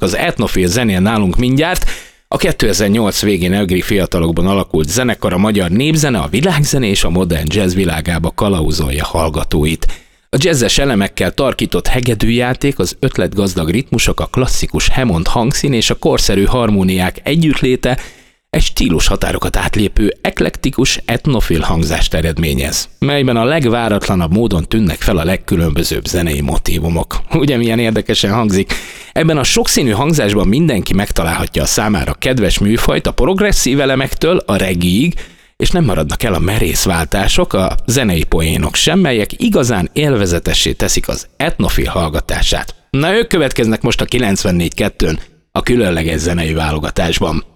Az etnofil zenél nálunk mindjárt. A 2008 végén egri fiatalokban alakult zenekar a magyar népzene, a világzene és a modern jazz világába kalauzolja hallgatóit. A jazzes elemekkel tarkított hegedűjáték, az ötletgazdag ritmusok, a klasszikus Hammond hangszín és a korszerű harmóniák együttléte egy stílus határokat átlépő, eklektikus etnofil hangzást eredményez, melyben a legváratlanabb módon tűnnek fel a legkülönbözőbb zenei motívumok. Ugye milyen érdekesen hangzik? Ebben a sokszínű hangzásban mindenki megtalálhatja a számára kedves műfajt a progresszív elemektől a reggaeig, és nem maradnak el a merész váltások, a zenei poénok sem, melyek igazán élvezetessé teszik az etnofil hallgatását. Na, ők következnek most a 94.2-n, a különleges zenei válogatásban.